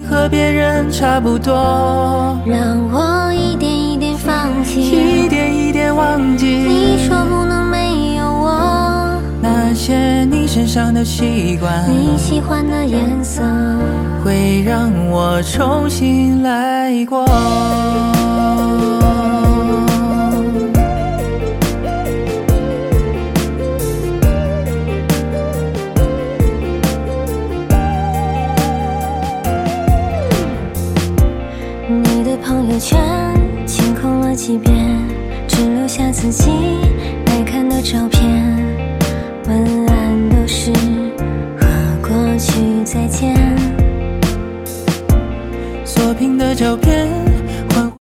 和别人差不多， 让我一点一点放弃， 一点一点忘记你说不能没有我， 那些你身上的习惯， 你喜欢的颜色， 会让我重新来过。 你的朋友圈清空了几遍，只留下自己耐看的照片，文案都是和过去再见。 锁屏的照片